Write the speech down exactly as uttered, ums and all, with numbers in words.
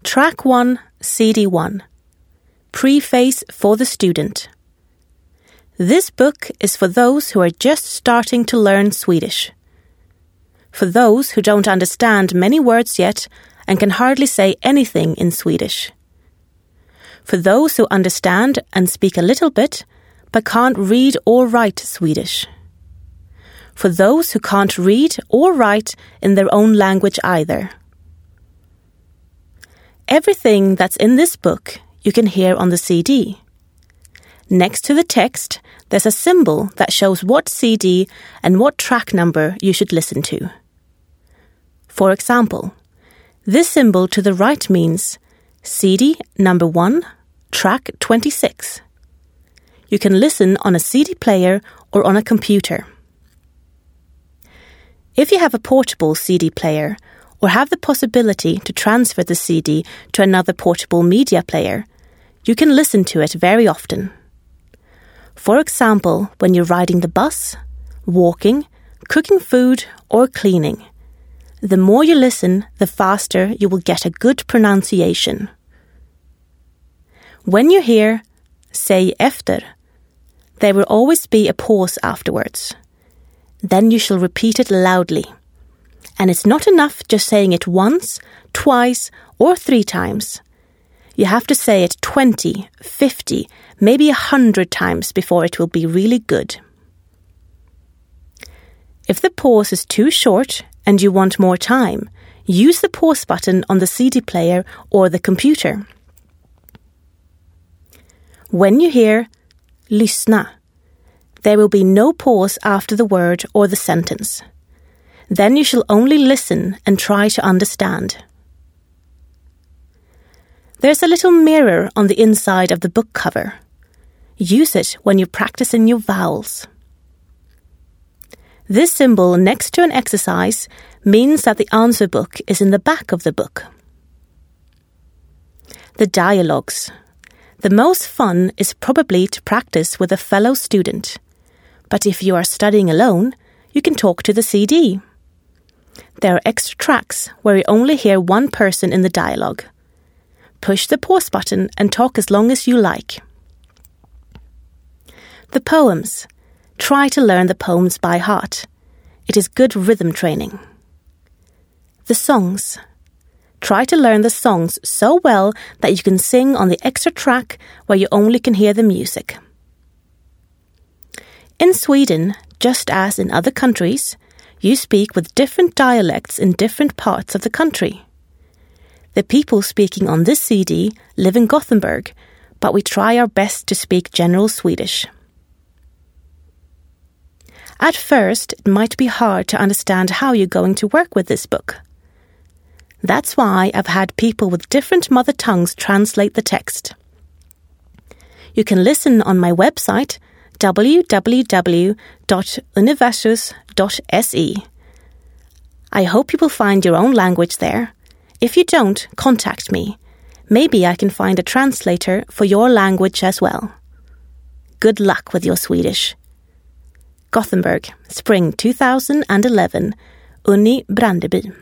Track one, C D one. Preface for the student. This book is for those who are just starting to learn Swedish. For those who don't understand many words yet and can hardly say anything in Swedish. For those who understand and speak a little bit, but can't read or write Swedish. For those who can't read or write in their own language either. Everything that's in this book you can hear on the C D. Next to the text, there's a symbol that shows what C D and what track number you should listen to. For example, this symbol to the right means C D number one, track twenty-six. You can listen on a C D player or on a computer. If you have a portable C D player or have the possibility to transfer the C D to another portable media player, you can listen to it very often. For example, when you're riding the bus, walking, cooking food, or cleaning. The more you listen, the faster you will get a good pronunciation. When you hear "säg efter," there will always be a pause afterwards. Then you shall repeat it loudly. And it's not enough just saying it once, twice, or three times. You have to say it twenty, fifty, maybe a hundred times before it will be really good. If the pause is too short and you want more time, use the pause button on the C D player or the computer. When you hear lyssna, there will be no pause after the word or the sentence. Then you shall only listen and try to understand. There's a little mirror on the inside of the book cover. Use it when you're practicing your vowels. This symbol next to an exercise means that the answer book is in the back of the book. The dialogues. The most fun is probably to practice with a fellow student. But if you are studying alone, you can talk to the C D. There are extra tracks where you only hear one person in the dialogue. Push the pause button and talk as long as you like. The poems. Try to learn the poems by heart. It is good rhythm training. The songs. Try to learn the songs so well that you can sing on the extra track where you only can hear the music. In Sweden, just as in other countries, you speak with different dialects in different parts of the country. The people speaking on this C D live in Gothenburg, but we try our best to speak general Swedish. At first, it might be hard to understand how you're going to work with this book. That's why I've had people with different mother tongues translate the text. You can listen on my website, w w w dot universus dot s e. I hope you will find your own language there. If you don't, contact me. Maybe I can find a translator for your language as well. Good luck with your Swedish. Gothenburg, spring two thousand eleven, Unni Brandeby.